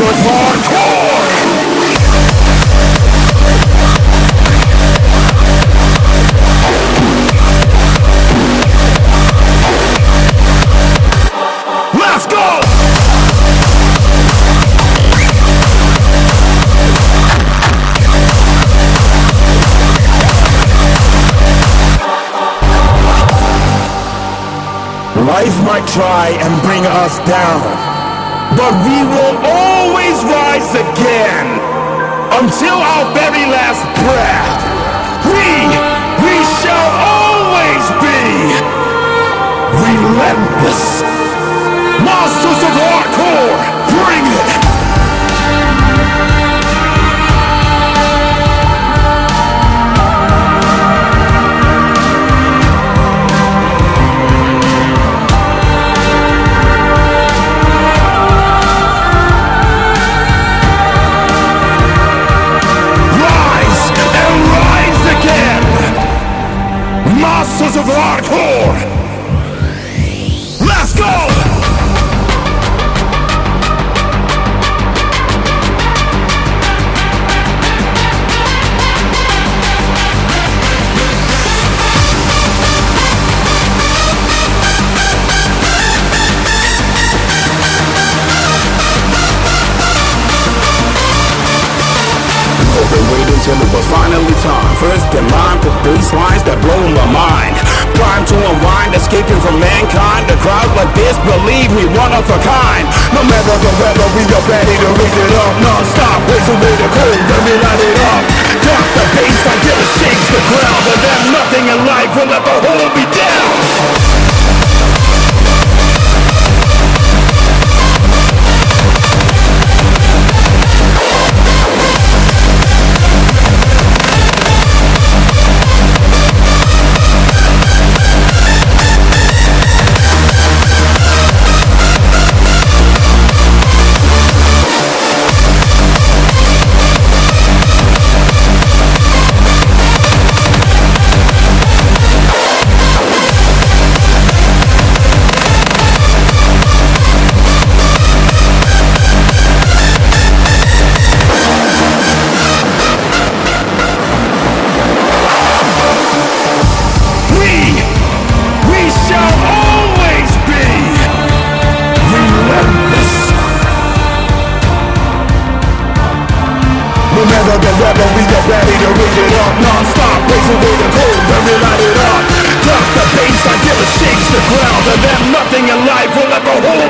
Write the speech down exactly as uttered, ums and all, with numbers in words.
of hardcore. Let's go! Life might try and bring us down, but we will always rise again until our very last breath. We, we shall always be relentless. Masters of Hardcore, bring it! Masters of Hardcore! Let's go! I've been waiting till it was finally time. First in line for bass lines that blow my mind. Prime to unwind, escaping from mankind. A crowd like this, believe me, one of a kind. No matter the weather, we are ready to raise it up. Non-stop, raise away the cold, then we light it up. Drop the bass until it shakes the ground, and then nothing in life will let the whole be down. The rebel, we are ready to raise it up. Non-stop, raise away the cold, then we light it up. Drop the bass until it shakes the ground, and then nothing in life will let the whole